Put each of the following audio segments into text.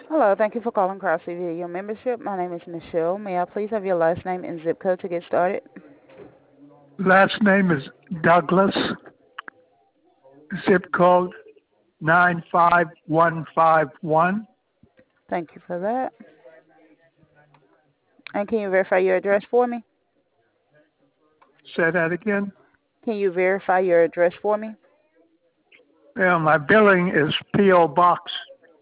Hello, thank you for calling Cross Video Membership. My name is Michelle. May I please have your last name and zip code to get started? Last name is Douglas, zip code 95151. Thank you for that. And can you verify your address for me? Say that again. Can you verify your address for me? Yeah, my billing is P.O. Box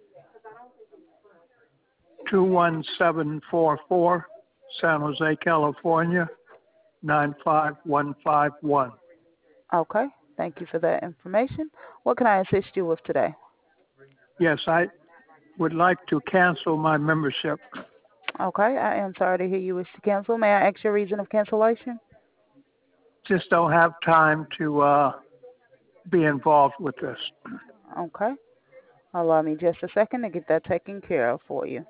21744, San Jose, California, 95151. Okay, thank you for that information. What can I assist you with today? Yes, I would like to cancel my membership. Okay, I am sorry to hear you wish to cancel. May I ask your reason of cancellation? Just don't have time to be involved with this. Okay, allow me just a second to get that taken care of for you.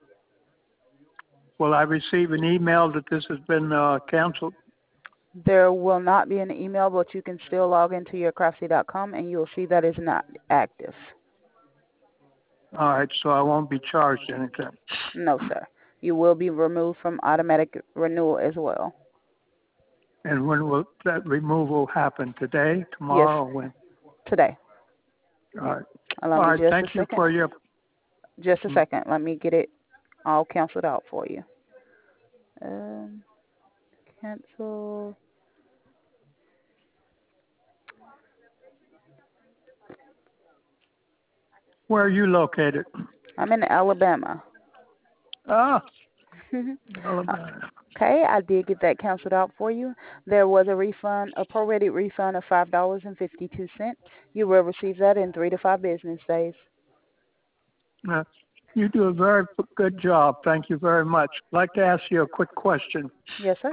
Will I receive an email that this has been canceled? There will not be an email, but you can still log into your craftsy.com and you'll see that it's not active. All right, so I won't be charged anything. No, sir. You will be removed from automatic renewal as well. And when will that removal happen? Today, Yes, tomorrow, or when? today. All right. Allow All me right, just a thank you second. for your... Just a second. Let me get it all canceled out for you. Cancel. Where are you located? I'm in Alabama. Ah, Alabama. Okay, I did get that canceled out for you. There was a refund, a prorated refund of $5.52. You will receive that in 3 to 5 business days. You do a very good job. Thank you very much. I'd like to ask you a quick question. Yes, sir.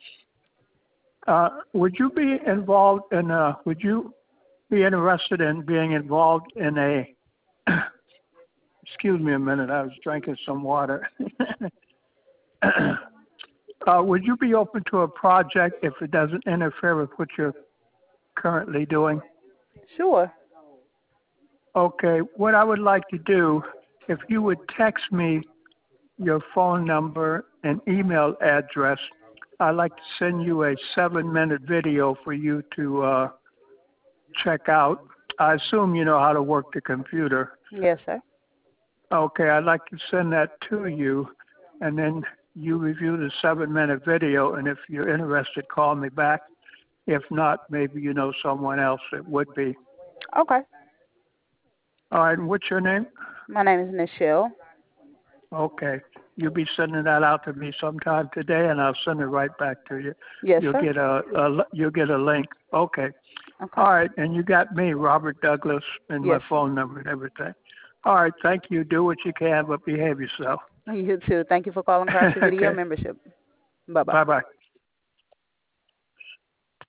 Would you be involved in would you be interested in being involved in a, excuse me a minute, I was drinking some water. Would you be open to a project if it doesn't interfere with what you're currently doing? Sure. Okay, what I would like to do, if you would text me your phone number and email address, I'd like to send you a 7-minute video for you to check out. I assume you know how to work the computer. Yes, sir. Okay, I'd like to send that to you, and then you review the 7-minute video, and if you're interested, call me back. If not, maybe you know someone else that would be. Okay. All right, and what's your name? My name is Michelle. Okay. You'll be sending that out to me sometime today, and I'll send it right back to you. Yes, You'll sir. get a link. Okay. Okay. All right, and you got me, Robert Douglas, and Yes. my phone number and everything. All right, thank you. Do what you can, but behave yourself. You too. Thank you for calling Cross Video Okay. Membership. Bye-bye. Bye-bye.